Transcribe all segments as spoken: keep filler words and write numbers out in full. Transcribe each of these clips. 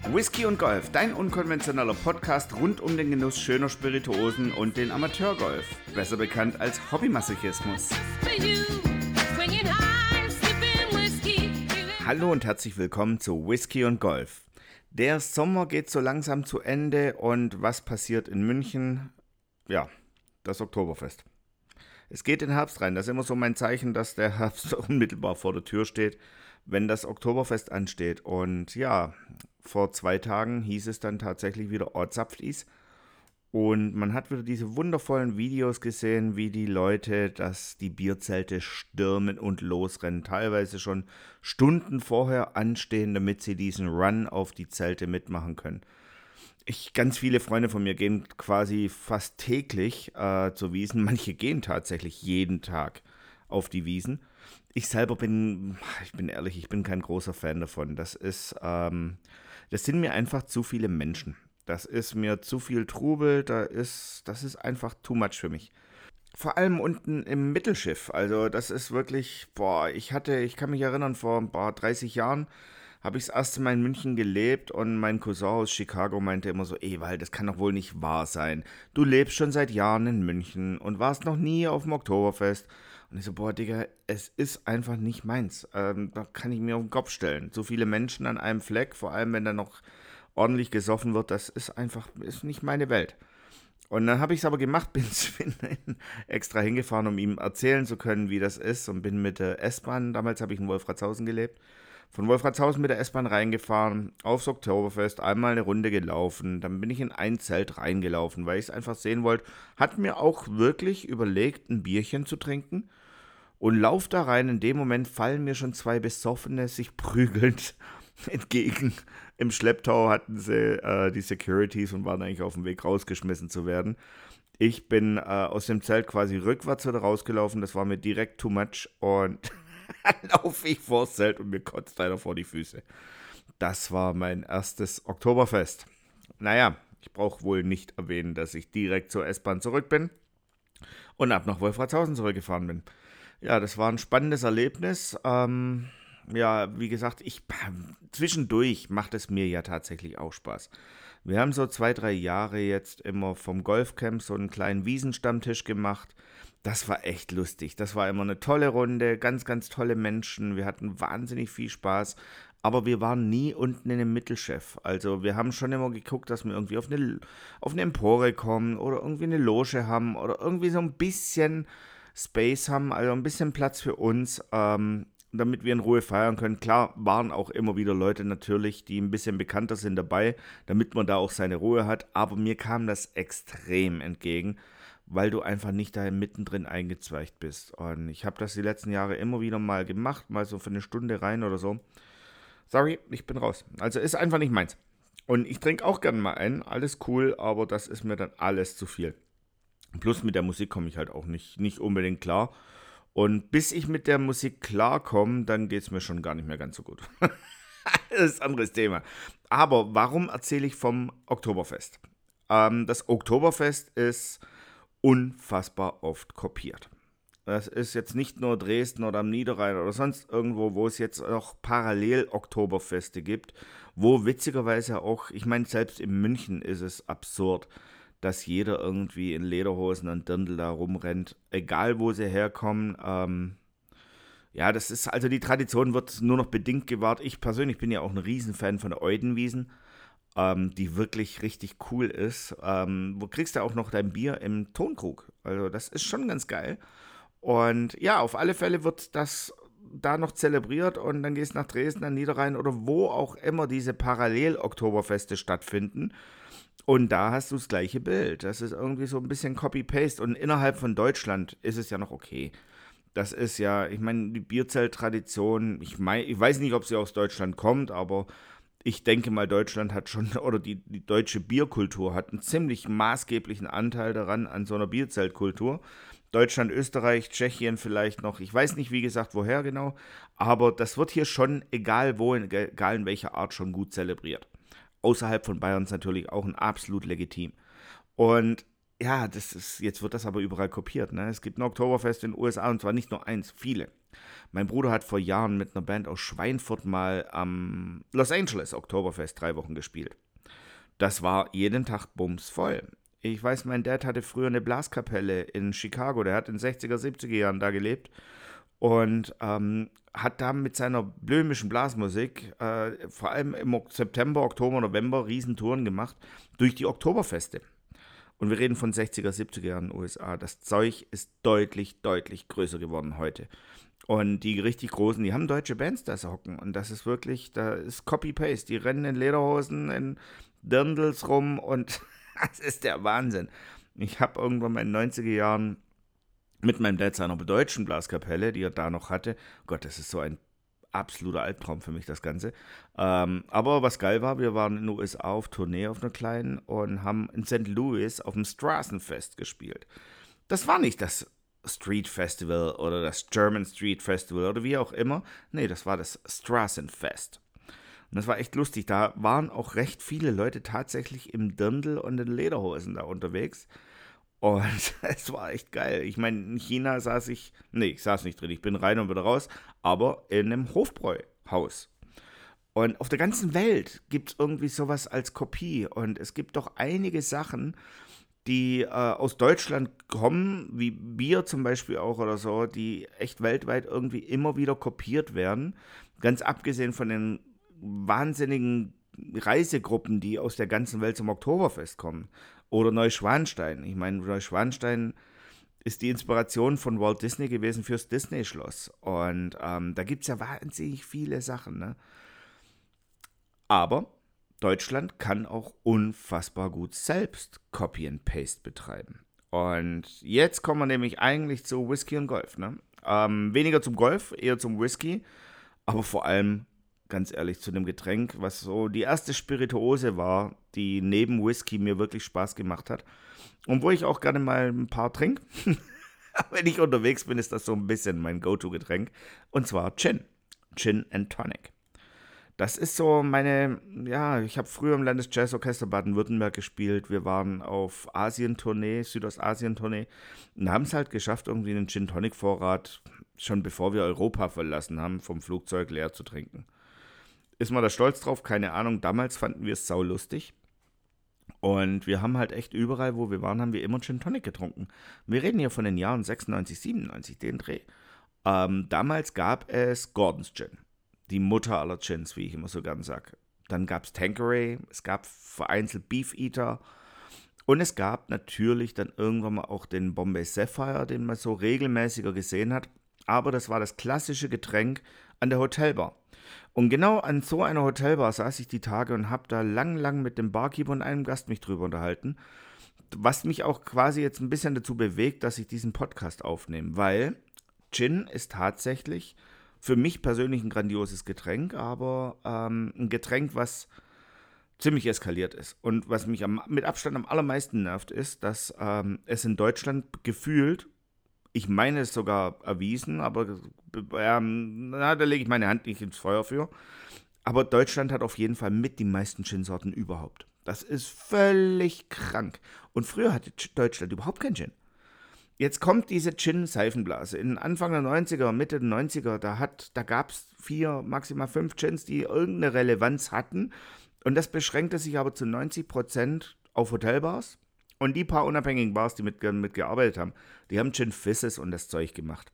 Whisky und Golf, dein unkonventioneller Podcast rund um den Genuss schöner Spirituosen und den Amateurgolf, besser bekannt als Hobbymasochismus. Hallo und herzlich willkommen zu Whisky und Golf. Der Sommer geht so langsam zu Ende und was passiert in München? Ja, das Oktoberfest. Es geht in den Herbst rein, das ist immer so mein Zeichen, dass der Herbst unmittelbar vor der Tür steht, wenn das Oktoberfest ansteht. Und ja, vor zwei Tagen hieß es dann tatsächlich wieder Ortsapftis. Und man hat wieder diese wundervollen Videos gesehen, wie die Leute, dass die Bierzelte stürmen und losrennen, teilweise schon Stunden vorher anstehen, damit sie diesen Run auf die Zelte mitmachen können. Ich, ganz viele Freunde von mir gehen quasi fast täglich äh, zur Wiesn, manche gehen tatsächlich jeden Tag auf die Wiesn. Ich selber bin, ich bin ehrlich, ich bin kein großer Fan davon. Das ist, ähm, das sind mir einfach zu viele Menschen. Das ist mir zu viel Trubel, da ist, das ist einfach too much für mich. Vor allem unten im Mittelschiff, also das ist wirklich, boah, ich hatte, ich kann mich erinnern, vor ein paar dreißig Jahren habe ich das erste Mal in München gelebt und mein Cousin aus Chicago meinte immer so, Ewald, das kann doch wohl nicht wahr sein. Du lebst schon seit Jahren in München und warst noch nie auf dem Oktoberfest. Und ich so, boah, Digga, es ist einfach nicht meins. Ähm, da kann ich mir auf den Kopf stellen. So viele Menschen an einem Fleck, vor allem wenn da noch ordentlich gesoffen wird, das ist einfach, ist nicht meine Welt. Und dann habe ich es aber gemacht, bin, bin extra hingefahren, um ihm erzählen zu können, wie das ist und bin mit der S-Bahn, damals habe ich in Wolfratshausen gelebt, von Wolfratshausen mit der S-Bahn reingefahren, aufs Oktoberfest, einmal eine Runde gelaufen, dann bin ich in ein Zelt reingelaufen, weil ich es einfach sehen wollte. Hat mir auch wirklich überlegt, ein Bierchen zu trinken und lauf da rein. In dem Moment fallen mir schon zwei Besoffene sich prügelnd entgegen. Im Schlepptau hatten sie äh, die Securities und waren eigentlich auf dem Weg rausgeschmissen zu werden. Ich bin äh, aus dem Zelt quasi rückwärts wieder rausgelaufen, das war mir direkt too much und dann laufe ich vors Zelt und mir kotzt einer vor die Füße. Das war mein erstes Oktoberfest. Naja, ich brauche wohl nicht erwähnen, dass ich direkt zur S-Bahn zurück bin und ab nach Wolfratshausen zurückgefahren bin. Ja, das war ein spannendes Erlebnis. Ähm, ja, wie gesagt, ich zwischendurch macht es mir ja tatsächlich auch Spaß. Wir haben so zwei, drei Jahre jetzt immer vom Golfcamp so einen kleinen Wiesenstammtisch gemacht. Das war echt lustig. Das war immer eine tolle Runde, ganz, ganz tolle Menschen. Wir hatten wahnsinnig viel Spaß, aber wir waren nie unten in dem Mittelschiff. Also wir haben schon immer geguckt, dass wir irgendwie auf eine, auf eine Empore kommen oder irgendwie eine Loge haben oder irgendwie so ein bisschen Space haben, also ein bisschen Platz für uns, ähm, damit wir in Ruhe feiern können. Klar waren auch immer wieder Leute natürlich, die ein bisschen bekannter sind dabei, damit man da auch seine Ruhe hat, aber mir kam das extrem entgegen, weil du einfach nicht da mittendrin eingezweigt bist. Und ich habe das die letzten Jahre immer wieder mal gemacht, mal so für eine Stunde rein oder so. Sorry, ich bin raus. Also ist einfach nicht meins. Und ich trinke auch gerne mal ein, alles cool, aber das ist mir dann alles zu viel. Plus mit der Musik komme ich halt auch nicht, nicht unbedingt klar. Und bis ich mit der Musik klarkomme, dann geht es mir schon gar nicht mehr ganz so gut. Das ist ein anderes Thema. Aber warum erzähle ich vom Oktoberfest? Ähm, das Oktoberfest ist unfassbar oft kopiert. Das ist jetzt nicht nur Dresden oder am Niederrhein oder sonst irgendwo, wo es jetzt auch parallel Oktoberfeste gibt, wo witzigerweise auch, ich meine, selbst in München ist es absurd, dass jeder irgendwie in Lederhosen und Dirndl da rumrennt, egal wo sie herkommen. Ähm, ja, das ist, also die Tradition wird nur noch bedingt gewahrt. Ich persönlich bin ja auch ein Riesenfan von der Eudenwiesen, ähm, die wirklich richtig cool ist. Ähm, wo kriegst du auch noch dein Bier im Tonkrug? Also das ist schon ganz geil. Und ja, auf alle Fälle wird das da noch zelebriert und dann gehst du nach Dresden, an Niederrhein oder wo auch immer diese Parallel-Oktoberfeste stattfinden. Und da hast du das gleiche Bild. Das ist irgendwie so ein bisschen Copy-Paste. Und innerhalb von Deutschland ist es ja noch okay. Das ist ja, ich meine, die Bierzelttradition, ich, mein, ich weiß nicht, ob sie aus Deutschland kommt, aber ich denke mal, Deutschland hat schon, oder die, die deutsche Bierkultur hat einen ziemlich maßgeblichen Anteil daran, an so einer Bierzeltkultur. Deutschland, Österreich, Tschechien vielleicht noch, ich weiß nicht, wie gesagt, woher genau, aber das wird hier schon, egal wo, egal in welcher Art, schon gut zelebriert. Außerhalb von Bayerns natürlich auch ein absolut legitim. Und ja, das ist, jetzt wird das aber überall kopiert. Ne? Es gibt ein Oktoberfest in den U S A und zwar nicht nur eins, viele. Mein Bruder hat vor Jahren mit einer Band aus Schweinfurt mal am Los Angeles Oktoberfest drei Wochen gespielt. Das war jeden Tag bumsvoll. Ich weiß, mein Dad hatte früher eine Blaskapelle in Chicago. Der hat in den sechziger, siebziger Jahren da gelebt und ähm, hat da mit seiner blömischen Blasmusik äh, vor allem im Ok- September, Oktober, November Riesentouren gemacht durch die Oktoberfeste. Und wir reden von sechziger, siebziger Jahren in den U S A. Das Zeug ist deutlich, deutlich größer geworden heute. Und die richtig großen, die haben deutsche Bands da so hocken. Und das ist wirklich, da ist Copy-Paste. Die rennen in Lederhosen, in Dirndls rum und das ist der Wahnsinn. Ich habe irgendwann mal in den neunziger Jahren mit meinem Dad seiner deutschen Blaskapelle, die er da noch hatte, Gott, das ist so ein absoluter Albtraum für mich, das Ganze. Ähm, aber was geil war, wir waren in den U S A auf Tournee auf einer kleinen und haben in Saint Louis auf dem Straßenfest gespielt. Das war nicht das Street Festival oder das German Street Festival oder wie auch immer. Nee, das war das Straßenfest. Und das war echt lustig. Da waren auch recht viele Leute tatsächlich im Dirndl und in Lederhosen da unterwegs. Und es war echt geil. Ich meine, in China saß ich, nee, ich saß nicht drin, ich bin rein und wieder raus, aber in einem Hofbräuhaus. Und auf der ganzen Welt gibt es irgendwie sowas als Kopie. Und es gibt doch einige Sachen, die äh, aus Deutschland kommen, wie Bier zum Beispiel auch oder so, die echt weltweit irgendwie immer wieder kopiert werden. Ganz abgesehen von den wahnsinnigen Reisegruppen, die aus der ganzen Welt zum Oktoberfest kommen. Oder Neuschwanstein. Ich meine, Neuschwanstein ist die Inspiration von Walt Disney gewesen fürs Disney-Schloss. Und ähm, da gibt es ja wahnsinnig viele Sachen. Ne? Aber Deutschland kann auch unfassbar gut selbst Copy and Paste betreiben. Und jetzt kommen wir nämlich eigentlich zu Whisky und Golf. Ne? Ähm, weniger zum Golf, eher zum Whisky, aber vor allem, ganz ehrlich, zu dem Getränk, was so die erste Spirituose war, die neben Whisky mir wirklich Spaß gemacht hat. Und wo ich auch gerne mal ein paar trinke. Wenn ich unterwegs bin, ist das so ein bisschen mein Go-To-Getränk. Und zwar Gin. Gin and Tonic. Das ist so meine, ja, ich habe früher im Landesjazzorchester Baden-Württemberg gespielt. Wir waren auf Asien-Tournee, Südostasien-Tournee und haben es halt geschafft, irgendwie einen Gin-Tonic-Vorrat, schon bevor wir Europa verlassen haben, vom Flugzeug leer zu trinken. Ist man da stolz drauf? Keine Ahnung. Damals fanden wir es saulustig. Und wir haben halt echt überall, wo wir waren, haben wir immer Gin Tonic getrunken. Wir reden hier von den Jahren sechsundneunzig, siebenundneunzig, den Dreh. Ähm, damals gab es Gordon's Gin. Die Mutter aller Gins, wie ich immer so gern sage. Dann gab es Tanqueray, es gab vereinzelt Beef Eater und es gab natürlich dann irgendwann mal auch den Bombay Sapphire, den man so regelmäßiger gesehen hat. Aber das war das klassische Getränk an der Hotelbar. Und genau an so einer Hotelbar saß ich die Tage und habe da lang, lang mit dem Barkeeper und einem Gast mich drüber unterhalten. Was mich auch quasi jetzt ein bisschen dazu bewegt, dass ich diesen Podcast aufnehme. Weil Gin ist tatsächlich für mich persönlich ein grandioses Getränk, aber ähm, ein Getränk, was ziemlich eskaliert ist. Und was mich am, mit Abstand am allermeisten nervt, ist, dass ähm, es in Deutschland gefühlt, ich meine es sogar erwiesen, aber ähm, na, da lege ich meine Hand nicht ins Feuer für, aber Deutschland hat auf jeden Fall mit die meisten Gin-Sorten überhaupt. Das ist völlig krank. Und früher hatte Deutschland überhaupt keinen Gin. Jetzt kommt diese Gin-Seifenblase. In Anfang der neunziger, Mitte der neunziger, da, hat, da gab es vier, maximal fünf Gins, die irgendeine Relevanz hatten. Und das beschränkte sich aber zu neunzig Prozent auf Hotelbars. Und die paar unabhängigen Bars, die mit, mitgearbeitet haben, die haben Gin Fizzes und das Zeug gemacht.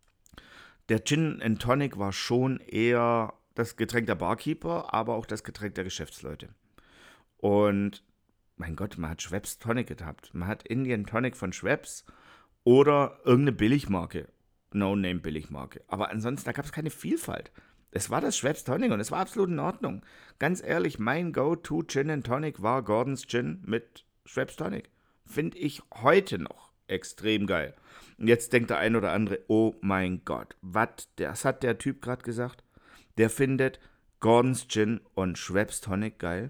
Der Gin and Tonic war schon eher das Getränk der Barkeeper, aber auch das Getränk der Geschäftsleute. Und mein Gott, man hat Schweppes Tonic gehabt. Man hat Indian Tonic von Schweppes oder irgendeine Billigmarke. No-Name-Billigmarke. Aber ansonsten, da gab es keine Vielfalt. Es war das Schweppes Tonic und es war absolut in Ordnung. Ganz ehrlich, mein Go-To Gin and Tonic war Gordon's Gin mit Schweppes Tonic. Finde ich heute noch extrem geil. Und jetzt denkt der ein oder andere, oh mein Gott, was, das hat der Typ gerade gesagt? Der findet Gordon's Gin und Schweppes Tonic geil?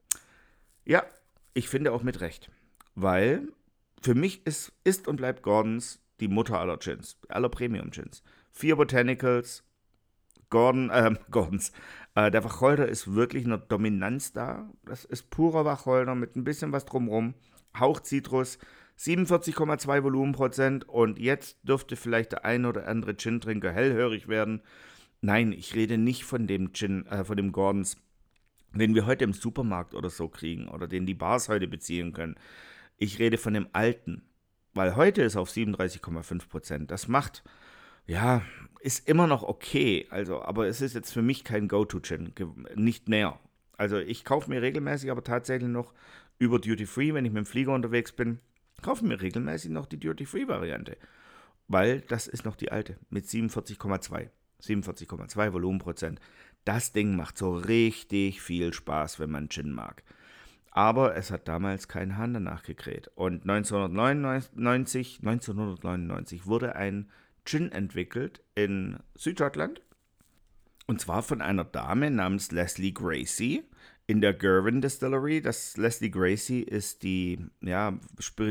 Ja, ich finde auch mit Recht. Weil für mich ist, ist und bleibt Gordon's die Mutter aller Gins, aller Premium-Gins. Vier Botanicals, Gordon, äh, Gordons. Äh, der Wacholder ist wirklich eine Dominanz da. Das ist purer Wacholder mit ein bisschen was drumrum. Hauch Zitrus, siebenundvierzig Komma zwei Volumenprozent und jetzt dürfte vielleicht der ein oder andere Gin-Trinker hellhörig werden. Nein, ich rede nicht von dem Gin, äh, von dem Gordons, den wir heute im Supermarkt oder so kriegen oder den die Bars heute beziehen können. Ich rede von dem alten, weil heute ist er auf siebenunddreißig Komma fünf Prozent. Das macht, ja, ist immer noch okay, also, aber es ist jetzt für mich kein Go-To-Gin, nicht mehr. Also ich kaufe mir regelmäßig aber tatsächlich noch über Duty Free, wenn ich mit dem Flieger unterwegs bin, kaufe mir regelmäßig noch die Duty Free Variante, weil das ist noch die alte mit siebenundvierzig Komma zwei. siebenundvierzig Komma zwei Volumenprozent. Das Ding macht so richtig viel Spaß, wenn man Gin mag. Aber es hat damals kein Hahn danach gekräht. Und neunzehnhundertneunundneunzig, neunzehnhundertneunundneunzig wurde ein Gin entwickelt in Südschottland. Und zwar von einer Dame namens Leslie Gracie in der Girvan Distillery. Das Leslie Gracie ist die ja,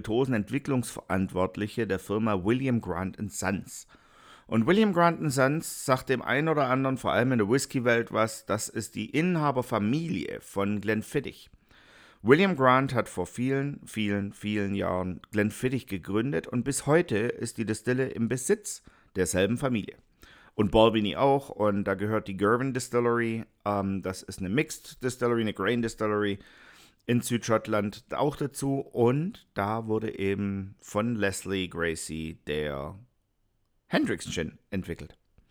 Spirituosenentwicklungsverantwortliche der Firma William Grant and Sons. Und William Grant and Sons sagt dem einen oder anderen, vor allem in der Whisky-Welt, was, das ist die Inhaberfamilie von Glenfiddich. William Grant hat vor vielen, vielen, vielen Jahren Glenfiddich gegründet und bis heute ist die Distille im Besitz derselben Familie. Und Balvenie auch, und da gehört die Girvan Distillery, ähm, das ist eine Mixed Distillery, eine Grain Distillery in Südschottland auch dazu. Und da wurde eben von Leslie Gracie der Hendrick's Gin entwickelt.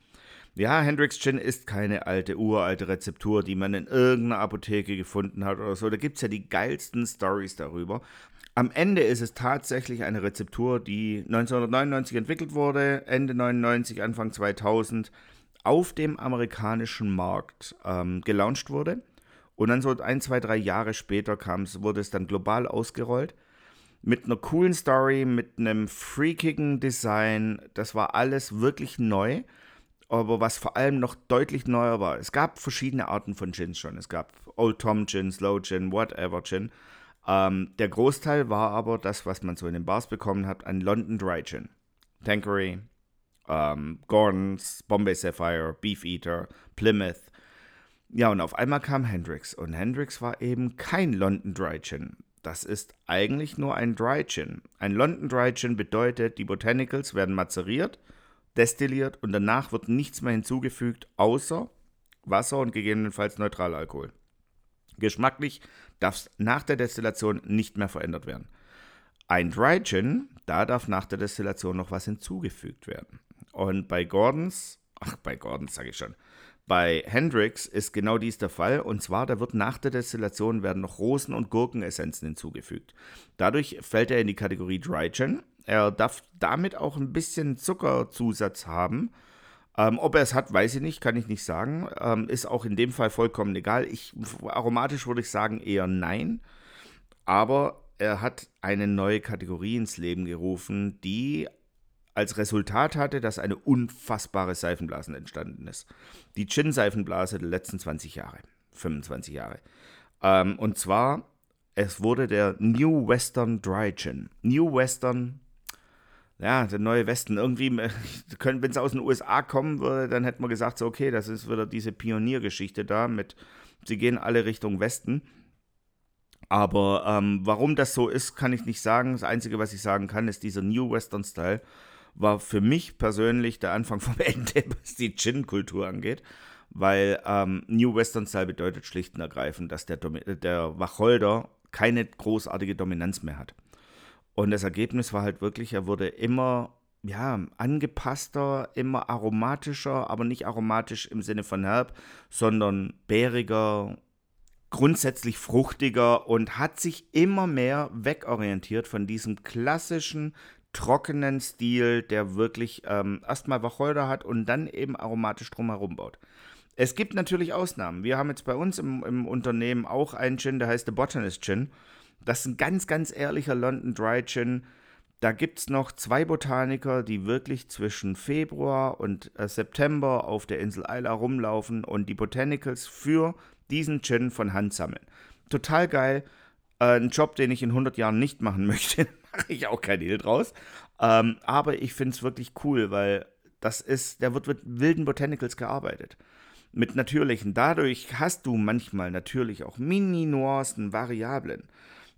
Ja, Hendrick's Gin ist keine alte, uralte Rezeptur, die man in irgendeiner Apotheke gefunden hat oder so. Da gibt es ja die geilsten Stories darüber. Am Ende ist es tatsächlich eine Rezeptur, die neunzehnhundertneunundneunzig entwickelt wurde, Ende neunundneunzig, Anfang zweitausend auf dem amerikanischen Markt ähm, gelauncht wurde. Und dann so ein, zwei, drei Jahre später kam's, wurde es dann global ausgerollt. Mit einer coolen Story, mit einem freakigen Design. Das war alles wirklich neu. Aber was vor allem noch deutlich neuer war, es gab verschiedene Arten von Gins schon. Es gab Old Tom Gin, Slow Gin, whatever Gin. Ähm, der Großteil war aber das, was man so in den Bars bekommen hat, ein London Dry Gin. Tanqueray, ähm, Gordon's, Bombay Sapphire, Beefeater, Plymouth. Ja, und auf einmal kam Hendrick's. Und Hendrick's war eben kein London Dry Gin. Das ist eigentlich nur ein Dry Gin. Ein London Dry Gin bedeutet, die Botanicals werden mazeriert, destilliert und danach wird nichts mehr hinzugefügt, außer Wasser und gegebenenfalls Neutralalkohol. Geschmacklich darf es nach der Destillation nicht mehr verändert werden. Ein Dry Gin, da darf nach der Destillation noch was hinzugefügt werden. Und bei Gordon's, ach bei Gordon's sage ich schon, bei Hendrick's ist genau dies der Fall. Und zwar, da wird nach der Destillation werden noch Rosen- und Gurkenessenzen hinzugefügt. Dadurch fällt er in die Kategorie Dry Gin. Er darf damit auch ein bisschen Zuckerzusatz haben. Ähm, ob er es hat, weiß ich nicht, kann ich nicht sagen. Ähm, ist auch in dem Fall vollkommen egal. Ich, aromatisch würde ich sagen eher nein. Aber er hat eine neue Kategorie ins Leben gerufen, die als Resultat hatte, dass eine unfassbare Seifenblase entstanden ist. Die Gin-Seifenblase der letzten zwanzig Jahre, fünfundzwanzig Jahre. Ähm, und zwar, es wurde der New Western Dry Gin. New Western, ja, der neue Westen. Irgendwie, wenn es aus den U S A kommen würde, dann hätte man gesagt, so okay, das ist wieder diese Pioniergeschichte da mit, sie gehen alle Richtung Westen. Aber ähm, warum das so ist, kann ich nicht sagen. Das Einzige, was ich sagen kann, ist dieser New Western Style war für mich persönlich der Anfang vom Ende, was die Gin-Kultur angeht, weil ähm, New Western Style bedeutet schlicht und ergreifend, dass der, Domi- der Wacholder keine großartige Dominanz mehr hat. Und das Ergebnis war halt wirklich, er wurde immer ja, angepasster, immer aromatischer, aber nicht aromatisch im Sinne von herb, sondern bäriger, grundsätzlich fruchtiger und hat sich immer mehr wegorientiert von diesem klassischen trockenen Stil, der wirklich ähm, erstmal Wacholder hat und dann eben aromatisch drumherum baut. Es gibt natürlich Ausnahmen. Wir haben jetzt bei uns im, im Unternehmen auch einen Gin, der heißt The Botanist Gin. Das ist ein ganz, ganz ehrlicher London Dry Gin. Da gibt es noch zwei Botaniker, die wirklich zwischen Februar und äh, September auf der Insel Isla rumlaufen und die Botanicals für diesen Gin von Hand sammeln. Total geil. Äh, ein Job, den ich in hundert Jahren nicht machen möchte. Mache ich auch kein Hehl draus. Ähm, aber ich finde es wirklich cool, weil das ist, da wird mit wilden Botanicals gearbeitet. Mit natürlichen. Dadurch hast du manchmal natürlich auch Mini-Nuancen, Variablen.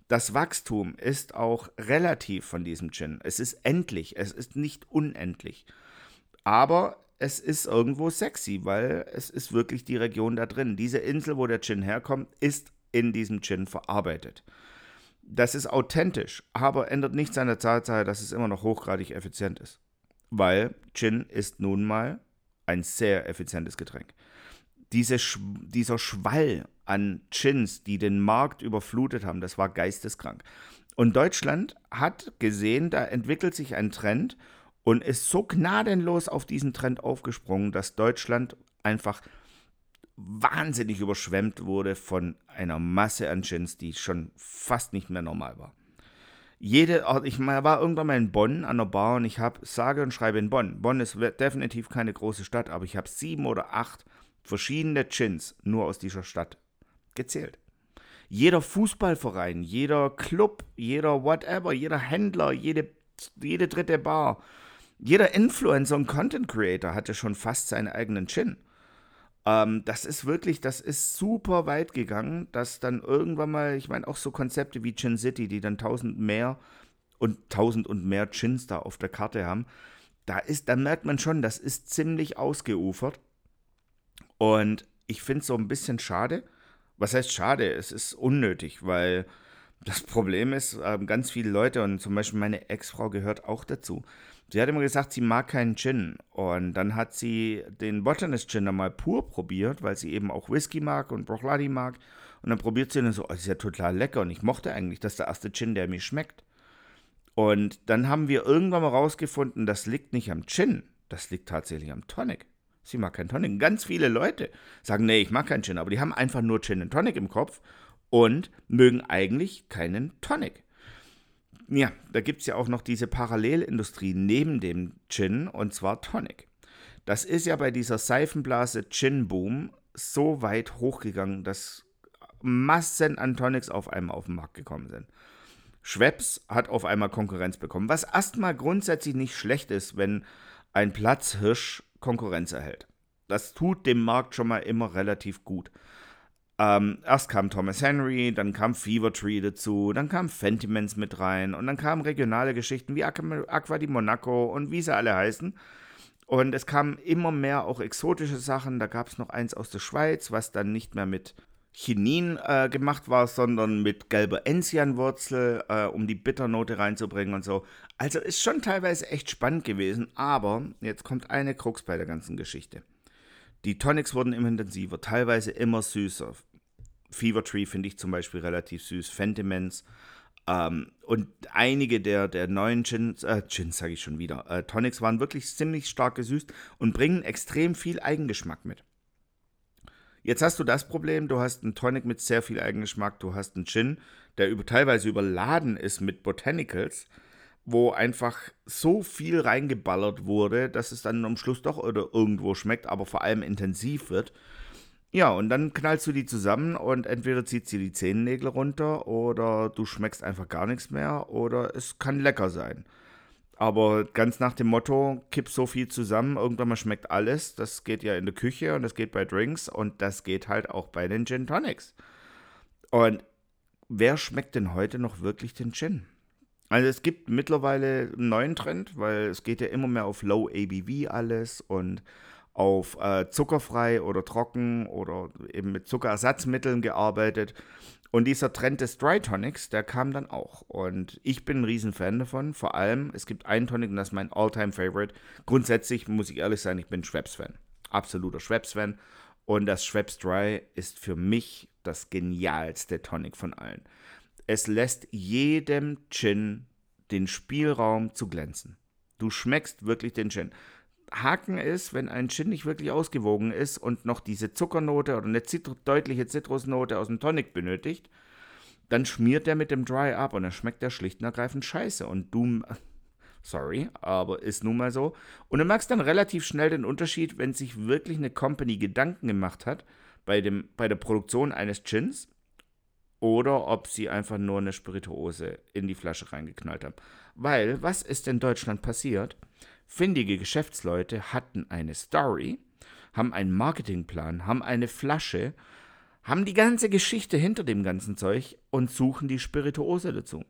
Das Wachstum ist auch relativ von diesem Gin. Es ist endlich, es ist nicht unendlich. Aber es ist irgendwo sexy, weil es ist wirklich die Region da drin. Diese Insel, wo der Gin herkommt, ist in diesem Gin verarbeitet. Das ist authentisch, aber ändert nichts an der Tatsache, dass es immer noch hochgradig effizient ist. Weil Gin ist nun mal ein sehr effizientes Getränk. Diese, dieser Schwall an Gins, die den Markt überflutet haben, das war geisteskrank. Und Deutschland hat gesehen, da entwickelt sich ein Trend und ist so gnadenlos auf diesen Trend aufgesprungen, dass Deutschland einfach wahnsinnig überschwemmt wurde von einer Masse an Gins, die schon fast nicht mehr normal war. Jede, ich war irgendwann mal in Bonn an der Bar und ich habe, sage und schreibe in Bonn. Bonn ist definitiv keine große Stadt, aber ich habe sieben oder acht verschiedene Gins nur aus dieser Stadt gezählt. Jeder Fußballverein, jeder Club, jeder whatever, jeder Händler, jede, jede dritte Bar, jeder Influencer und Content Creator hatte schon fast seinen eigenen Gin. Ähm, das ist wirklich, das ist super weit gegangen, dass dann irgendwann mal, ich meine auch so Konzepte wie Gin City, die dann tausend mehr und tausend und mehr Gins da auf der Karte haben, da ist, da merkt man schon, das ist ziemlich ausgeufert. Und ich finde es so ein bisschen schade. Was heißt schade? Es ist unnötig, weil das Problem ist, äh, ganz viele Leute und zum Beispiel meine Ex-Frau gehört auch dazu. Sie hat immer gesagt, sie mag keinen Gin. Und dann hat sie den Botanist Gin einmal pur probiert, weil sie eben auch Whisky mag und Bruichladdich mag. Und dann probiert sie dann so, oh, das ist ja total lecker. Und ich mochte eigentlich, das ist der erste Gin, der mir schmeckt. Und dann haben wir irgendwann mal rausgefunden, das liegt nicht am Gin, das liegt tatsächlich am Tonic. Sie mag keinen Tonic. Ganz viele Leute sagen, nee, ich mag keinen Gin, aber die haben einfach nur Gin und Tonic im Kopf und mögen eigentlich keinen Tonic. Ja, da gibt es ja auch noch diese Parallelindustrie neben dem Gin, und zwar Tonic. Das ist ja bei dieser Seifenblase Gin-Boom so weit hochgegangen, dass Massen an Tonics auf einmal auf den Markt gekommen sind. Schweppes hat auf einmal Konkurrenz bekommen, was erstmal grundsätzlich nicht schlecht ist, wenn ein Platzhirsch Konkurrenz erhält. Das tut dem Markt schon mal immer relativ gut. Ähm, erst kam Thomas Henry, dann kam Fever Tree dazu, dann kam Fentimans mit rein und dann kamen regionale Geschichten wie Aqua di Monaco und wie sie alle heißen. Und es kamen immer mehr auch exotische Sachen. Da gab es noch eins aus der Schweiz, was dann nicht mehr mit Chinin äh, gemacht war, sondern mit gelber Enzianwurzel, äh, um die Bitternote reinzubringen und so. Also ist schon teilweise echt spannend gewesen, aber jetzt kommt eine Krux bei der ganzen Geschichte. Die Tonics wurden immer intensiver, teilweise immer süßer. Fever Tree finde ich zum Beispiel relativ süß, Fentimans ähm, und einige der, der neuen Gins, äh, Gins sage ich schon wieder, äh, Tonics waren wirklich ziemlich stark gesüßt und bringen extrem viel Eigengeschmack mit. Jetzt hast du das Problem, du hast einen Tonic mit sehr viel Eigengeschmack, du hast einen Gin, der über, teilweise überladen ist mit Botanicals, wo einfach so viel reingeballert wurde, dass es dann am Schluss doch oder irgendwo schmeckt, aber vor allem intensiv wird. Ja, und dann knallst du die zusammen und entweder zieht sie die Zehennägel runter oder du schmeckst einfach gar nichts mehr oder es kann lecker sein. Aber ganz nach dem Motto, kipp so viel zusammen, irgendwann mal schmeckt alles. Das geht ja in der Küche und das geht bei Drinks und das geht halt auch bei den Gin Tonics. Und wer schmeckt denn heute noch wirklich den Gin? Also es gibt mittlerweile einen neuen Trend, weil es geht ja immer mehr auf Low A B V alles und auf äh, zuckerfrei oder trocken oder eben mit Zuckerersatzmitteln gearbeitet. Und dieser Trend des Dry Tonics, der kam dann auch. Und ich bin ein Riesenfan davon. Vor allem, es gibt einen Tonic und das ist mein All-Time-Favorite. Grundsätzlich muss ich ehrlich sein, ich bin Schweppes-Fan. Absoluter Schweppes-Fan. Und das Schweppes Dry ist für mich das genialste Tonic von allen. Es lässt jedem Gin den Spielraum zu glänzen. Du schmeckst wirklich den Gin. Haken ist, wenn ein Gin nicht wirklich ausgewogen ist und noch diese Zuckernote oder eine Zitru- deutliche Zitrusnote aus dem Tonic benötigt, dann schmiert der mit dem Dry ab und dann schmeckt der schlicht und ergreifend scheiße. Und du, sorry, aber ist nun mal so. Und du merkst dann relativ schnell den Unterschied, wenn sich wirklich eine Company Gedanken gemacht hat bei, dem, bei der Produktion eines Gins oder ob sie einfach nur eine Spirituose in die Flasche reingeknallt haben. Weil, was ist in Deutschland passiert? Findige Geschäftsleute hatten eine Story, haben einen Marketingplan, haben eine Flasche, haben die ganze Geschichte hinter dem ganzen Zeug und suchen die Spirituose dazu.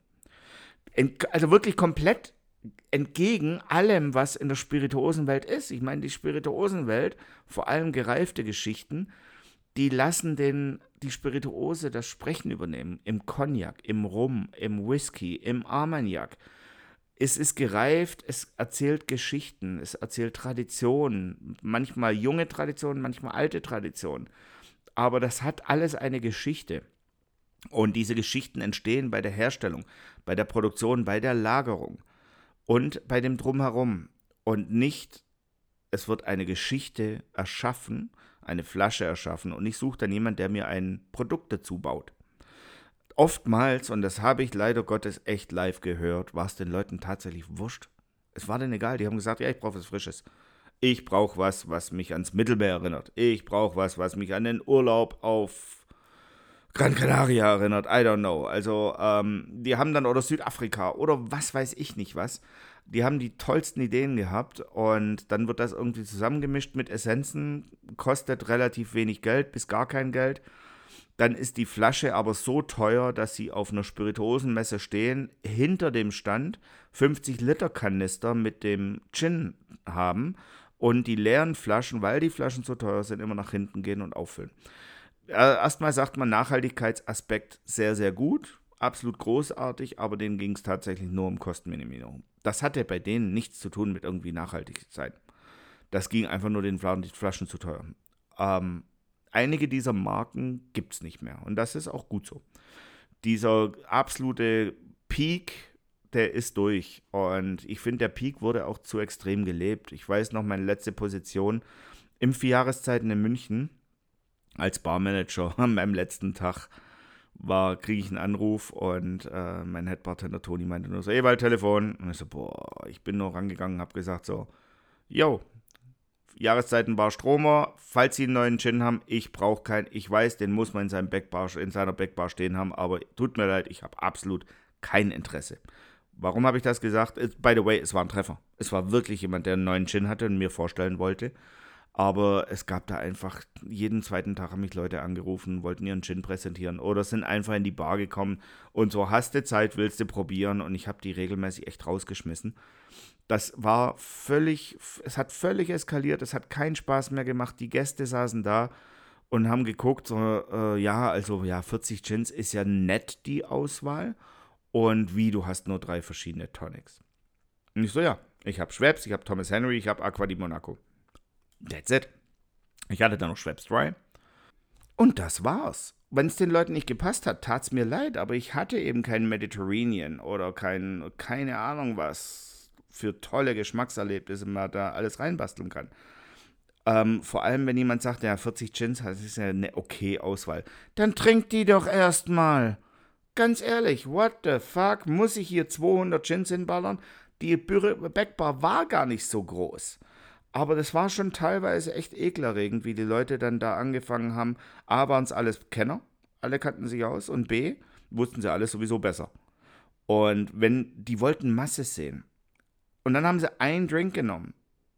Ent, also wirklich komplett entgegen allem, was in der Spirituosenwelt ist. Ich meine, die Spirituosenwelt, vor allem gereifte Geschichten, die lassen den, die Spirituose das Sprechen übernehmen. Im Cognac, im Rum, im Whisky, im Armagnac. Es ist gereift, es erzählt Geschichten, es erzählt Traditionen, manchmal junge Traditionen, manchmal alte Traditionen. Aber das hat alles eine Geschichte. Und diese Geschichten entstehen bei der Herstellung, bei der Produktion, bei der Lagerung und bei dem Drumherum. Und nicht, es wird eine Geschichte erschaffen, eine Flasche erschaffen und ich suche dann jemanden, der mir ein Produkt dazu baut. Oftmals, und das habe ich leider Gottes echt live gehört, war es den Leuten tatsächlich wurscht. Es war denen egal, die haben gesagt, ja, ich brauche was Frisches. Ich brauche was, was mich ans Mittelmeer erinnert. Ich brauche was, was mich an den Urlaub auf Gran Canaria erinnert. I don't know. Also, ähm, die haben dann, oder Südafrika, oder was weiß ich nicht was. Die haben die tollsten Ideen gehabt und dann wird das irgendwie zusammengemischt mit Essenzen, kostet relativ wenig Geld, bis gar kein Geld. Dann ist die Flasche aber so teuer, dass sie auf einer Spirituosenmesse stehen, hinter dem Stand fünfzig Liter Kanister mit dem Gin haben und die leeren Flaschen, weil die Flaschen so teuer sind, immer nach hinten gehen und auffüllen. Erstmal sagt man Nachhaltigkeitsaspekt sehr, sehr gut, absolut großartig, aber denen ging es tatsächlich nur um Kostenminimierung. Das hatte bei denen nichts zu tun mit irgendwie Nachhaltigkeit. Das ging einfach nur den Flaschen zu teuer. Ähm, einige dieser Marken gibt es nicht mehr und das ist auch gut so. Dieser absolute Peak, der ist durch und ich finde, der Peak wurde auch zu extrem gelebt. Ich weiß noch, meine letzte Position im Vierjahreszeiten in München als Barmanager an meinem letzten Tag war, kriege ich einen Anruf und äh, mein Headbartender Toni meinte nur so, Ewald, Telefon. Und ich so, boah, ich bin noch rangegangen, habe gesagt so, yo, Jahreszeiten Bar Stromer, falls Sie einen neuen Gin haben, ich brauche keinen, ich weiß, den muss man in, seinem Backbar, in seiner Backbar stehen haben, aber tut mir leid, ich habe absolut kein Interesse. Warum habe ich das gesagt? By the way, es war ein Treffer. Es war wirklich jemand, der einen neuen Gin hatte und mir vorstellen wollte. Aber es gab da einfach, jeden zweiten Tag haben mich Leute angerufen, wollten ihren Gin präsentieren oder sind einfach in die Bar gekommen und so, hast du Zeit, willst du probieren, und ich habe die regelmäßig echt rausgeschmissen. Das war völlig, es hat völlig eskaliert, es hat keinen Spaß mehr gemacht, die Gäste saßen da und haben geguckt, so, äh, ja, also ja, vierzig Gins ist ja nett, die Auswahl, und wie, du hast nur drei verschiedene Tonics. Und ich so, ja, ich habe Schweppes, ich habe Thomas Henry, ich habe Aqua di Monaco. That's it. Ich hatte dann noch Schweppes Dry. Und das war's. Wenn es den Leuten nicht gepasst hat, tat's mir leid, aber ich hatte eben keinen Mediterranean oder kein, keine Ahnung was für tolle Geschmackserlebnisse man da alles reinbasteln kann. Ähm, vor allem, wenn jemand sagt, ja, vierzig Gins, das ist ja eine okay Auswahl. Dann trinkt die doch erstmal. Ganz ehrlich, what the fuck, muss ich hier zweihundert Gins hinballern? Die Backbar war gar nicht so groß. Aber das war schon teilweise echt ekelerregend, wie die Leute dann da angefangen haben. A, waren es alles Kenner, alle kannten sich aus, und B, wussten sie alles sowieso besser. Und wenn, die wollten Masse sehen. Und dann haben sie einen Drink genommen.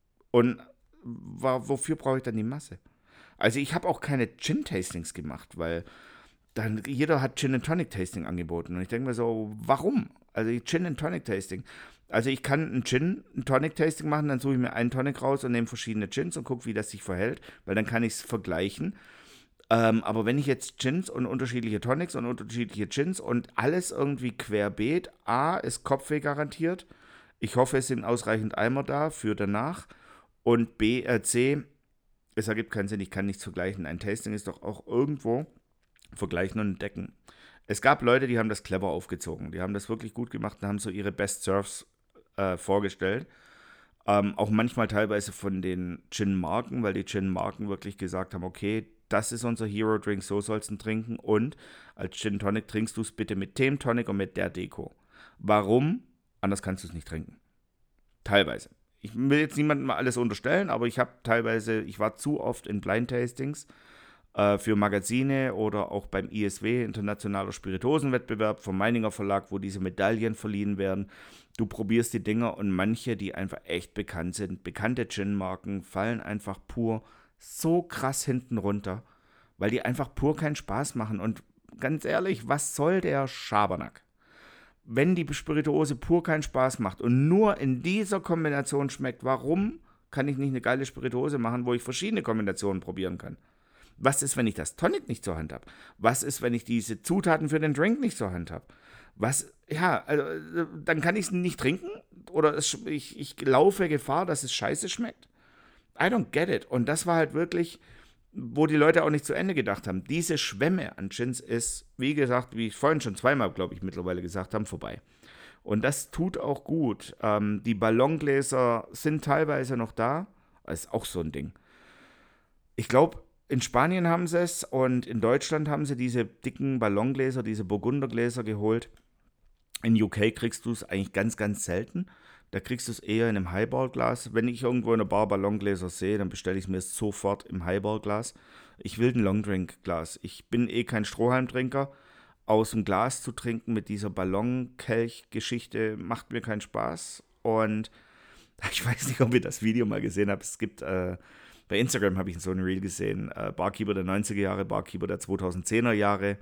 Und war, wofür brauche ich dann die Masse? Also ich habe auch keine Gin-Tastings gemacht, weil dann jeder hat Gin and Tonic Tasting angeboten. Und ich denke mir so, warum? Also Gin and Tonic Tasting. Also ich kann ein Gin, ein Tonic Tasting machen, dann suche ich mir einen Tonic raus und nehme verschiedene Gins und gucke, wie das sich verhält, weil dann kann ich es vergleichen. Ähm, aber wenn ich jetzt Gins und unterschiedliche Tonics und unterschiedliche Gins und alles irgendwie querbeet, A, ist Kopfweh garantiert. Ich hoffe, es sind ausreichend Eimer da für danach. Und B, äh, C, es ergibt keinen Sinn, ich kann nichts vergleichen. Ein Tasting ist doch auch irgendwo vergleichen und entdecken. Es gab Leute, die haben das clever aufgezogen. Die haben das wirklich gut gemacht und haben so ihre Best Serves äh, vorgestellt. Ähm, auch manchmal teilweise von den Gin-Marken, weil die Gin-Marken wirklich gesagt haben, okay, das ist unser Hero-Drink, so sollst du ihn trinken, und als Gin-Tonic trinkst du es bitte mit dem Tonic und mit der Deko. Warum? Anders kannst du es nicht trinken. Teilweise. Ich will jetzt niemandem mal alles unterstellen, aber ich habe teilweise, ich war zu oft in Blind-Tastings äh, für Magazine oder auch beim I S W, Internationaler Spirituosenwettbewerb vom Meininger Verlag, wo diese Medaillen verliehen werden. Du probierst die Dinger und manche, die einfach echt bekannt sind, bekannte Gin-Marken, fallen einfach pur so krass hinten runter, weil die einfach pur keinen Spaß machen. Und ganz ehrlich, was soll der Schabernack? Wenn die Spirituose pur keinen Spaß macht und nur in dieser Kombination schmeckt, warum kann ich nicht eine geile Spirituose machen, wo ich verschiedene Kombinationen probieren kann? Was ist, wenn ich das Tonic nicht zur Hand habe? Was ist, wenn ich diese Zutaten für den Drink nicht zur Hand habe? Was, ja, also, dann kann ich es nicht trinken oder es, ich, ich laufe Gefahr, dass es scheiße schmeckt. I don't get it. Und das war halt wirklich, wo die Leute auch nicht zu Ende gedacht haben. Diese Schwemme an Gins ist, wie gesagt, wie ich vorhin schon zweimal, glaube ich, mittlerweile gesagt habe, vorbei. Und das tut auch gut. Ähm, die Ballongläser sind teilweise noch da. Das ist auch so ein Ding. Ich glaube, in Spanien haben sie es und in Deutschland haben sie diese dicken Ballongläser, diese Burgundergläser geholt. In U K kriegst du es eigentlich ganz, ganz selten. Da kriegst du es eher in einem Highball-Glas. Wenn ich irgendwo in einer Bar Ballongläser sehe, dann bestelle ich es mir sofort im Highball-Glas. Ich will ein Longdrink-Glas. Ich bin eh kein Strohhalmtrinker. Aus dem Glas zu trinken mit dieser Ballonkelch-Geschichte macht mir keinen Spaß. Und ich weiß nicht, ob ihr das Video mal gesehen habt. Es gibt, äh, bei Instagram habe ich so ein Reel gesehen. Äh, Barkeeper der neunziger Jahre, Barkeeper der zweitausendzehner Jahre.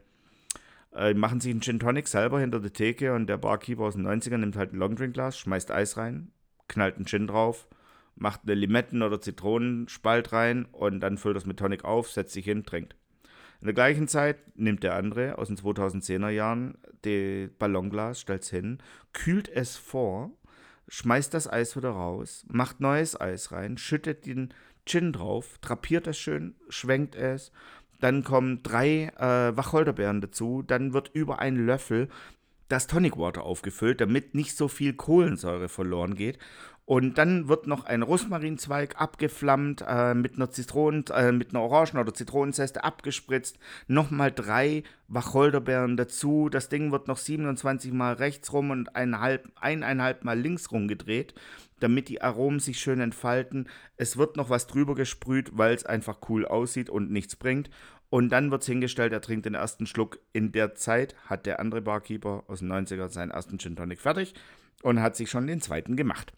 Äh, machen sich einen Gin Tonic selber hinter der Theke und der Barkeeper aus den neunzigern nimmt halt ein Longdrink-Glas, schmeißt Eis rein, knallt einen Gin drauf, macht eine Limetten- oder Zitronenspalt rein und dann füllt das mit Tonic auf, setzt sich hin, trinkt. In der gleichen Zeit nimmt der andere aus den zweitausendzehner Jahren das Ballonglas, stellt es hin, kühlt es vor, schmeißt das Eis wieder raus, macht neues Eis rein, schüttet den Gin drauf, drapiert es schön, schwenkt es. Dann kommen drei äh, Wacholderbeeren dazu. Dann wird über einen Löffel das Tonic Water aufgefüllt, damit nicht so viel Kohlensäure verloren geht. Und dann wird noch ein Rosmarinzweig abgeflammt, äh, mit einer Zitronen, äh, mit einer Orangen- oder Zitronenzeste abgespritzt. Nochmal drei Wacholderbeeren dazu. Das Ding wird noch siebenundzwanzig Mal rechts rum und eineinhalb, eineinhalb Mal links rum gedreht, damit die Aromen sich schön entfalten. Es wird noch was drüber gesprüht, weil es einfach cool aussieht und nichts bringt. Und dann wird es hingestellt, er trinkt den ersten Schluck. In der Zeit hat der andere Barkeeper aus den neunzigern seinen ersten Gin Tonic fertig und hat sich schon den zweiten gemacht.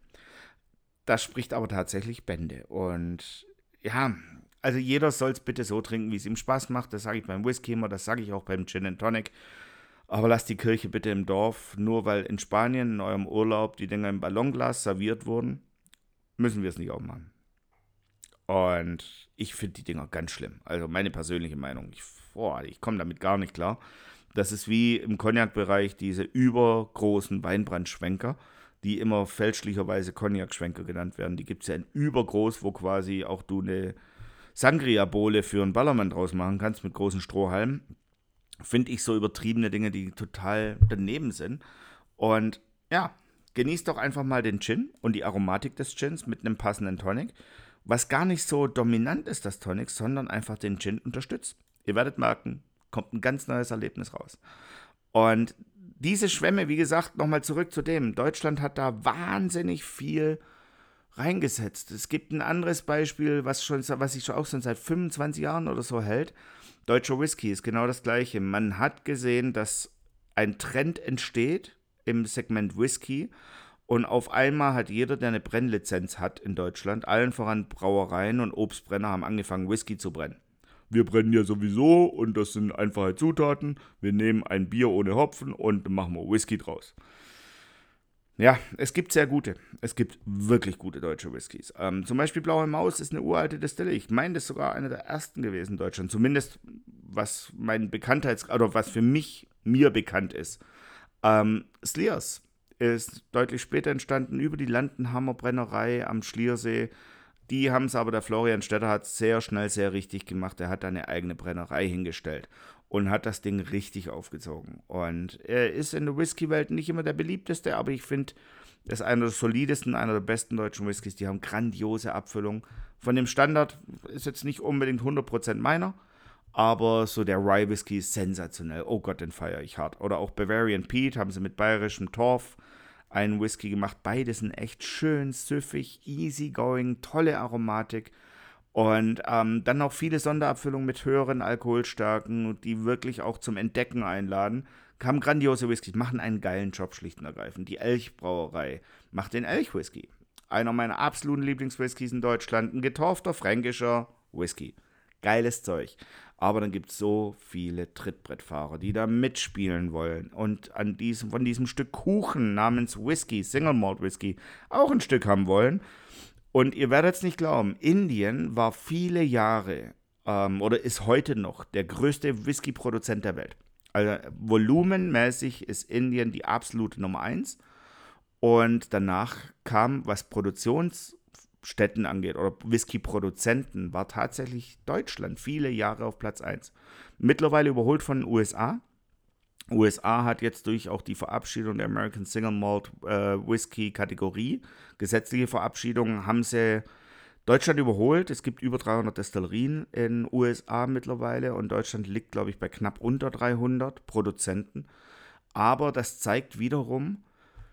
Das spricht aber tatsächlich Bände. Und ja, also jeder soll es bitte so trinken, wie es ihm Spaß macht. Das sage ich beim Whisky immer, das sage ich auch beim Gin and Tonic. Aber lasst die Kirche bitte im Dorf. Nur weil in Spanien in eurem Urlaub die Dinger im Ballonglas serviert wurden, müssen wir es nicht auch machen. Und ich finde die Dinger ganz schlimm. Also meine persönliche Meinung. Ich, boah, ich komme damit gar nicht klar. Das ist wie im Cognac-Bereich diese übergroßen Weinbrandschwenker, die immer fälschlicherweise Cognac-Schwenker genannt werden. Die gibt es ja in übergroß, wo quasi auch du eine Sangria-Bowle für einen Ballermann draus machen kannst mit großen Strohhalmen. Finde ich so übertriebene Dinge, die total daneben sind. Und ja, genießt doch einfach mal den Gin und die Aromatik des Gins mit einem passenden Tonic. Was gar nicht so dominant ist, das Tonic, sondern einfach den Gin unterstützt. Ihr werdet merken, kommt ein ganz neues Erlebnis raus. Und diese Schwämme, wie gesagt, nochmal zurück zu dem. Deutschland hat da wahnsinnig viel reingesetzt. Es gibt ein anderes Beispiel, was, schon, was sich schon auch schon seit fünfundzwanzig Jahren oder so hält. Deutscher Whisky ist genau das Gleiche. Man hat gesehen, dass ein Trend entsteht im Segment Whisky. Und auf einmal hat jeder, der eine Brennlizenz hat in Deutschland, allen voran Brauereien und Obstbrenner, haben angefangen, Whisky zu brennen. Wir brennen ja sowieso und das sind einfache Zutaten. Wir nehmen ein Bier ohne Hopfen und machen wir Whisky draus. Ja, es gibt sehr gute. Es gibt wirklich gute deutsche Whiskys. Ähm, zum Beispiel Blaue Maus ist eine uralte Destille. Ich meine, das ist sogar eine der ersten gewesen in Deutschland. Zumindest was mein Bekanntheits- oder was für mich, mir bekannt ist. Ähm, Sleers ist deutlich später entstanden über die Landenhammer Brennerei am Schliersee. Die haben es aber, der Florian Stetter hat es sehr schnell, sehr richtig gemacht. Er hat da eine eigene Brennerei hingestellt und hat das Ding richtig aufgezogen. Und er ist in der Whisky-Welt nicht immer der beliebteste, aber ich finde, er ist einer der solidesten, einer der besten deutschen Whiskys. Die haben grandiose Abfüllung. Von dem Standard ist jetzt nicht unbedingt hundert Prozent meiner, aber so der Rye Whisky ist sensationell. Oh Gott, den feiere ich hart. Oder auch Bavarian Pete haben sie mit bayerischem Torf einen Whisky gemacht. Beide sind echt schön süffig, easygoing, tolle Aromatik. Und ähm, dann noch viele Sonderabfüllungen mit höheren Alkoholstärken, die wirklich auch zum Entdecken einladen. Haben grandiose Whiskys, machen einen geilen Job, schlicht und ergreifend. Die Elchbrauerei macht den Elchwhisky. Einer meiner absoluten Lieblingswhiskys in Deutschland, ein getorfter fränkischer Whisky. Geiles Zeug. Aber dann gibt es so viele Trittbrettfahrer, die da mitspielen wollen und an diesem, von diesem Stück Kuchen namens Whisky, Single Malt Whisky, auch ein Stück haben wollen. Und ihr werdet es nicht glauben, Indien war viele Jahre ähm, oder ist heute noch der größte Whisky-Produzent der Welt. Also volumenmäßig ist Indien die absolute Nummer eins. Und danach kam, was Produktionsstätten angeht oder Whisky-Produzenten, war tatsächlich Deutschland viele Jahre auf Platz eins. Mittlerweile überholt von den U S A. U S A hat jetzt durch auch die Verabschiedung der American Single Malt äh, Whisky Kategorie, gesetzliche Verabschiedung, haben sie Deutschland überholt. Es gibt über dreihundert Destillerien in den U S A mittlerweile und Deutschland liegt, glaube ich, bei knapp unter dreihundert Produzenten. Aber das zeigt wiederum,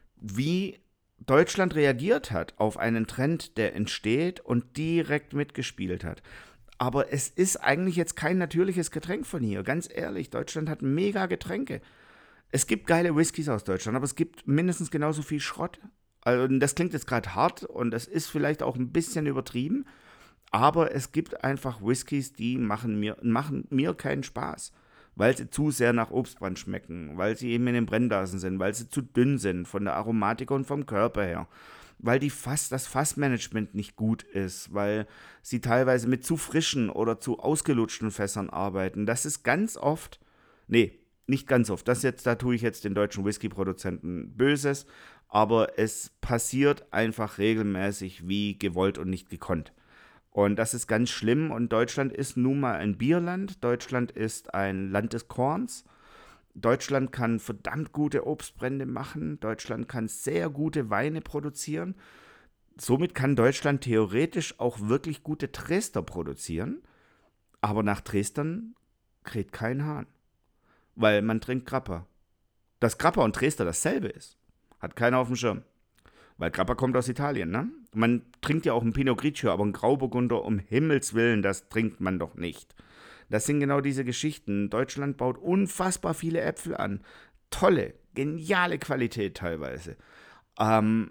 wie Deutschland reagiert hat auf einen Trend, der entsteht und direkt mitgespielt hat. Aber es ist eigentlich jetzt kein natürliches Getränk von hier. Ganz ehrlich, Deutschland hat mega Getränke. Es gibt geile Whiskys aus Deutschland, aber es gibt mindestens genauso viel Schrott. Also, das klingt jetzt gerade hart und das ist vielleicht auch ein bisschen übertrieben, aber es gibt einfach Whiskys, die machen mir, machen mir keinen Spaß, weil sie zu sehr nach Obstbrand schmecken, weil sie eben in den Brenndosen sind, weil sie zu dünn sind von der Aromatik und vom Körper her, weil die Fass, das Fassmanagement nicht gut ist, weil sie teilweise mit zu frischen oder zu ausgelutschten Fässern arbeiten. Das ist ganz oft, nee, nicht ganz oft, das jetzt, da tue ich jetzt den deutschen Whisky-Produzenten Böses, aber es passiert einfach regelmäßig wie gewollt und nicht gekonnt. Und das ist ganz schlimm und Deutschland ist nun mal ein Bierland, Deutschland ist ein Land des Korns, Deutschland kann verdammt gute Obstbrände machen, Deutschland kann sehr gute Weine produzieren, somit kann Deutschland theoretisch auch wirklich gute Trester produzieren, aber nach Trestern kräht kein Hahn, weil man trinkt Grappa. Dass Grappa und Trester dasselbe ist, hat keiner auf dem Schirm. Weil Grappa kommt aus Italien, ne? Man trinkt ja auch einen Pinot Grigio, aber einen Grauburgunder, um Himmels Willen, das trinkt man doch nicht. Das sind genau diese Geschichten. Deutschland baut unfassbar viele Äpfel an. Tolle, geniale Qualität teilweise. Ähm,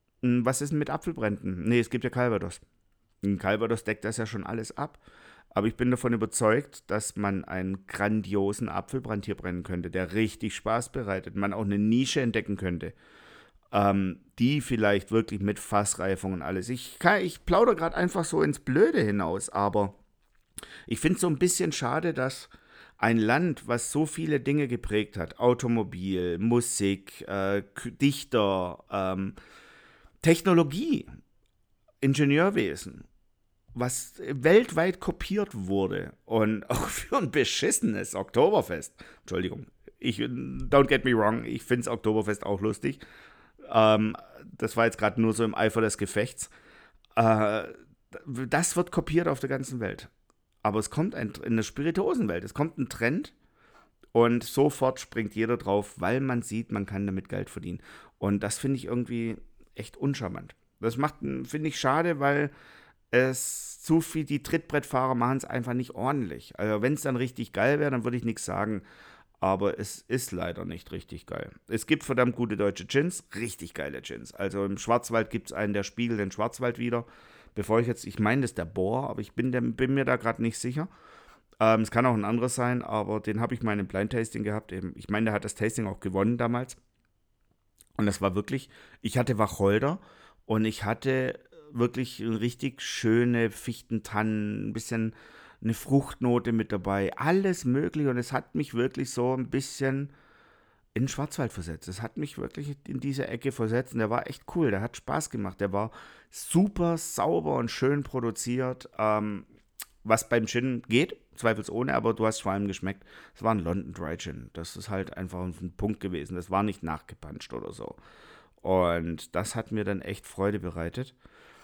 was ist denn mit Apfelbränden? Nee, es gibt ja Calvados. Ein Calvados deckt das ja schon alles ab. Aber ich bin davon überzeugt, dass man einen grandiosen Apfelbrand hier brennen könnte, der richtig Spaß bereitet. Man auch eine Nische entdecken könnte. Ähm, die vielleicht wirklich mit Fassreifung und alles. Ich, ich plaudere gerade einfach so ins Blöde hinaus, aber ich finde es so ein bisschen schade, dass ein Land, was so viele Dinge geprägt hat, Automobil, Musik, äh, Dichter, ähm, Technologie, Ingenieurwesen, was weltweit kopiert wurde und auch für ein beschissenes Oktoberfest, Entschuldigung, ich, don't get me wrong, ich finde das Oktoberfest auch lustig, ähm, das war jetzt gerade nur so im Eifer des Gefechts, äh, das wird kopiert auf der ganzen Welt. Aber es kommt ein, in der Spirituosenwelt, es kommt ein Trend und sofort springt jeder drauf, weil man sieht, man kann damit Geld verdienen. Und das finde ich irgendwie echt uncharmant. Das macht, finde ich, schade, weil es zu viel, die Trittbrettfahrer machen es einfach nicht ordentlich. Also wenn es dann richtig geil wäre, dann würde ich nichts sagen. Aber es ist leider nicht richtig geil. Es gibt verdammt gute deutsche Gins, richtig geile Gins. Also im Schwarzwald gibt es einen, der spiegelt den Schwarzwald wieder. Bevor ich jetzt, ich meine, das ist der Bohr, aber ich bin, der, bin mir da gerade nicht sicher. Ähm, es kann auch ein anderes sein, aber den habe ich mal in einem Blind-Tasting gehabt. Eben. Ich meine, der hat das Tasting auch gewonnen damals. Und das war wirklich, ich hatte Wacholder und ich hatte wirklich richtig schöne Fichtentannen, ein bisschen eine Fruchtnote mit dabei, alles mögliche. Und es hat mich wirklich so ein bisschen in den Schwarzwald versetzt. Es hat mich wirklich in diese Ecke versetzt und der war echt cool, der hat Spaß gemacht, der war super sauber und schön produziert, ähm, was beim Gin geht, zweifelsohne, aber du hast vor allem geschmeckt, es war ein London Dry Gin, das ist halt einfach ein Punkt gewesen, das war nicht nachgepanscht oder so und das hat mir dann echt Freude bereitet.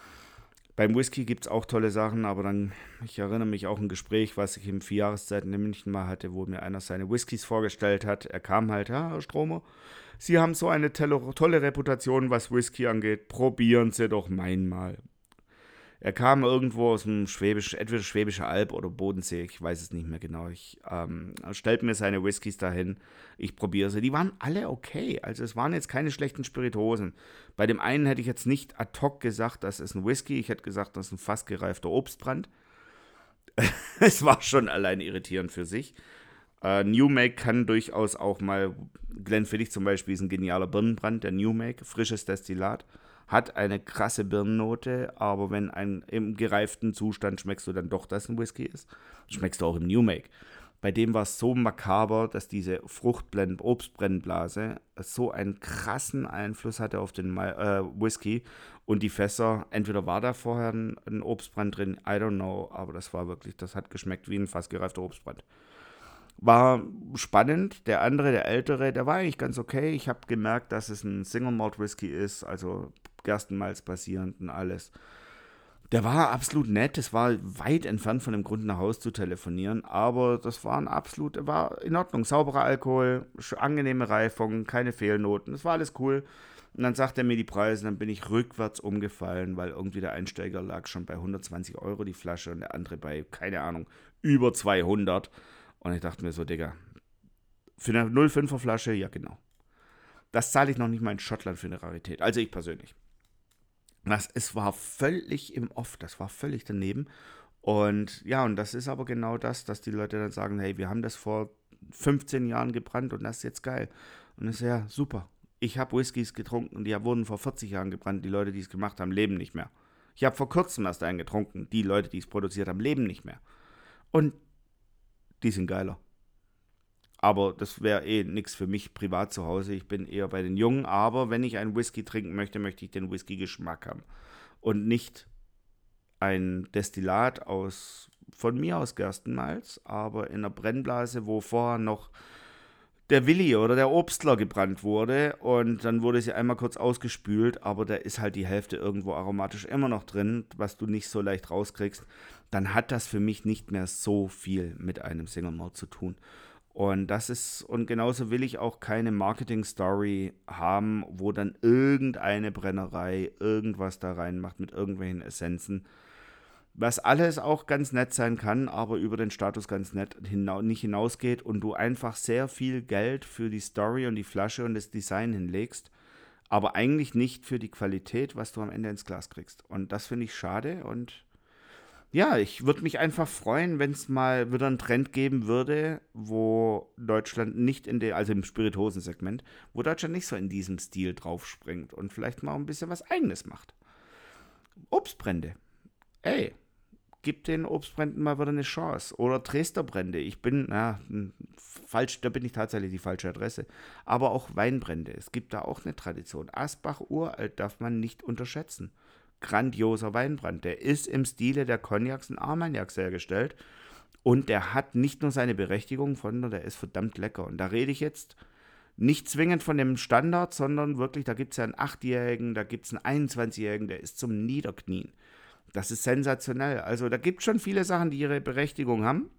Beim Whisky gibt es auch tolle Sachen, aber dann, ich erinnere mich auch an ein Gespräch, was ich in vier Jahreszeiten in München mal hatte, wo mir einer seine Whiskys vorgestellt hat. Er kam halt, ja, Herr Stromer, Sie haben so eine tolle, tolle Reputation, was Whisky angeht, probieren Sie doch meinen mal. Er kam irgendwo aus dem Schwäbisch, entweder Schwäbische Alb oder Bodensee, ich weiß es nicht mehr genau. Ich ähm, stellt mir seine Whiskys dahin, ich probiere sie. Die waren alle okay, also es waren jetzt keine schlechten Spirituosen. Bei dem einen hätte ich jetzt nicht ad hoc gesagt, das ist ein Whisky, ich hätte gesagt, das ist ein fassgereifter Obstbrand. Es war schon allein irritierend für sich. Äh, New Make kann durchaus auch mal, Glenfiddich zum Beispiel ist ein genialer Birnenbrand, der New Make, frisches Destillat, hat eine krasse Birnennote, aber wenn ein im gereiften Zustand schmeckst du dann doch, dass es ein Whisky ist. Schmeckst du auch im New Make. Bei dem war es so makaber, dass diese Fruchtblend Obstbrennblase so einen krassen Einfluss hatte auf den äh, Whisky und die Fässer. Entweder war da vorher ein, ein Obstbrand drin, I don't know, aber das war wirklich, das hat geschmeckt wie ein fast gereifter Obstbrand. War spannend. Der andere, der ältere, der war eigentlich ganz okay. Ich habe gemerkt, dass es ein Single Malt Whisky ist, also Gerstenmalz basierend und alles. Der war absolut nett. Es war weit entfernt von dem Grund, nach Hause zu telefonieren, aber das war ein absolut, war in Ordnung. Sauberer Alkohol, angenehme Reifung, keine Fehlnoten. Das war alles cool. Und dann sagt er mir die Preise, dann bin ich rückwärts umgefallen, weil irgendwie der Einsteiger lag schon bei hundertzwanzig Euro die Flasche und der andere bei, keine Ahnung, über zweihundert. Und ich dachte mir so, Digga, für eine null Komma fünfer Flasche, ja genau. Das zahle ich noch nicht mal in Schottland für eine Rarität. Also ich persönlich. Das, es war völlig im Off, das war völlig daneben. Und ja, und das ist aber genau das, dass die Leute dann sagen, hey, wir haben das vor fünfzehn Jahren gebrannt und das ist jetzt geil. Und das ist ja super. Ich habe Whiskys getrunken, die wurden vor vierzig Jahren gebrannt. Die Leute, die es gemacht haben, leben nicht mehr. Ich habe vor kurzem erst einen getrunken. Die Leute, die es produziert haben, leben nicht mehr. Und die sind geiler. Aber das wäre eh nichts für mich privat zu Hause. Ich bin eher bei den Jungen. Aber wenn ich einen Whisky trinken möchte, möchte ich den Whisky-Geschmack haben. Und nicht ein Destillat aus, von mir aus Gerstenmalz, aber in einer Brennblase, wo vorher noch der Willi oder der Obstler gebrannt wurde. Und dann wurde sie einmal kurz ausgespült, aber da ist halt die Hälfte irgendwo aromatisch immer noch drin, was du nicht so leicht rauskriegst. Dann hat das für mich nicht mehr so viel mit einem Single Malt zu tun. Und das ist, und genauso will ich auch keine Marketing-Story haben, wo dann irgendeine Brennerei irgendwas da reinmacht mit irgendwelchen Essenzen. Was alles auch ganz nett sein kann, aber über den Status ganz nett hina- nicht hinausgeht und du einfach sehr viel Geld für die Story und die Flasche und das Design hinlegst, aber eigentlich nicht für die Qualität, was du am Ende ins Glas kriegst. Und das finde ich schade und ja, ich würde mich einfach freuen, wenn es mal wieder einen Trend geben würde, wo Deutschland nicht in der, also im Spirituosensegment, wo Deutschland nicht so in diesem Stil draufspringt und vielleicht mal ein bisschen was Eigenes macht. Obstbrände. Ey, gib den Obstbränden mal wieder eine Chance. Oder Dresdner Brände. Ich bin, na, falsch, da bin ich tatsächlich die falsche Adresse. Aber auch Weinbrände. Es gibt da auch eine Tradition. Asbach uralt darf man nicht unterschätzen. Grandioser Weinbrand. Der ist im Stile der Cognacs und Armagnacs hergestellt. Und der hat nicht nur seine Berechtigung, sondern der ist verdammt lecker. Und da rede ich jetzt nicht zwingend von dem Standard, sondern wirklich, da gibt es ja einen achtjährigen, da gibt es einen einundzwanzigjährigen, der ist zum Niederknien. Das ist sensationell. Also da gibt es schon viele Sachen, die ihre Berechtigung haben,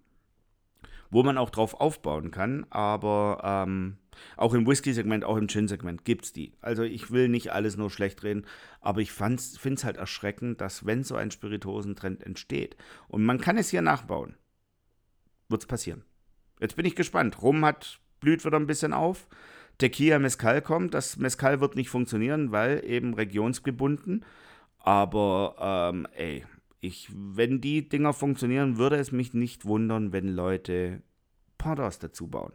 wo man auch drauf aufbauen kann. Aber ähm, auch im Whisky-Segment, auch im Gin-Segment gibt es die. Also ich will nicht alles nur schlecht reden, aber ich finde es halt erschreckend, dass wenn so ein Spirituosentrend entsteht und man kann es hier nachbauen, wird es passieren. Jetzt bin ich gespannt. Rum hat, blüht wieder ein bisschen auf. Tequila, Mezcal kommt. Das Mezcal wird nicht funktionieren, weil eben regionsgebunden. Aber, ähm, ey, ich, wenn die Dinger funktionieren, würde es mich nicht wundern, wenn Leute Pendants dazu bauen.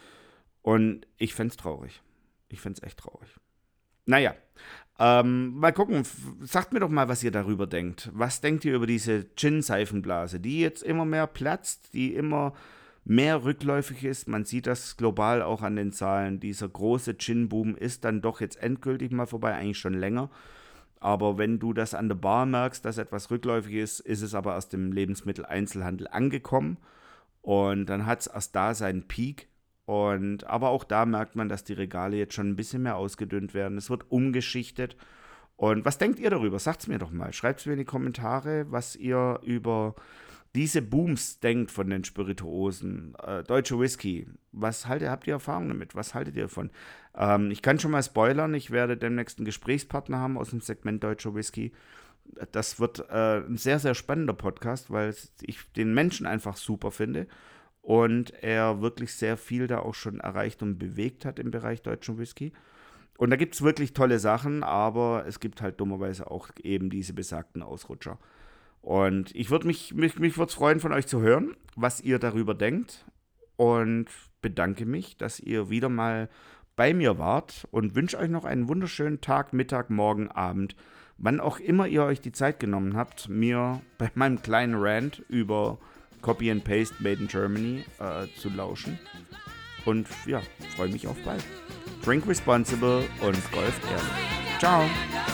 Und ich fänd's traurig. Ich fänd's echt traurig. Naja, ähm, mal gucken. Sagt mir doch mal, was ihr darüber denkt. Was denkt ihr über diese Gin-Seifenblase, die jetzt immer mehr platzt, die immer mehr rückläufig ist? Man sieht das global auch an den Zahlen. Dieser große Gin-Boom ist dann doch jetzt endgültig mal vorbei, eigentlich schon länger. Aber wenn du das an der Bar merkst, dass etwas rückläufig ist, ist es aber aus dem Lebensmitteleinzelhandel angekommen. Und dann hat es erst da seinen Peak. Und, aber auch da merkt man, dass die Regale jetzt schon ein bisschen mehr ausgedünnt werden. Es wird umgeschichtet. Und was denkt ihr darüber? Sagt es mir doch mal. Schreibt es mir in die Kommentare, was ihr über diese Booms denkt von den Spirituosen. Äh, deutsche Whisky. Was haltet, habt ihr Erfahrung damit? Was haltet ihr davon? Ähm, ich kann schon mal spoilern. Ich werde demnächst einen Gesprächspartner haben aus dem Segment deutscher Whisky. Das wird äh, ein sehr, sehr spannender Podcast, weil ich den Menschen einfach super finde. Und er wirklich sehr viel da auch schon erreicht und bewegt hat im Bereich deutschen Whisky. Und da gibt es wirklich tolle Sachen, aber es gibt halt dummerweise auch eben diese besagten Ausrutscher. Und ich würde mich, mich, mich würde es freuen, von euch zu hören, was ihr darüber denkt. Und bedanke mich, dass ihr wieder mal bei mir wart und wünsche euch noch einen wunderschönen Tag, Mittag, Morgen, Abend, wann auch immer ihr euch die Zeit genommen habt, mir bei meinem kleinen Rant über Copy and Paste Made in Germany äh, zu lauschen. Und ja, freue mich auf bald. Drink responsible und Golf ehrlich. Ciao!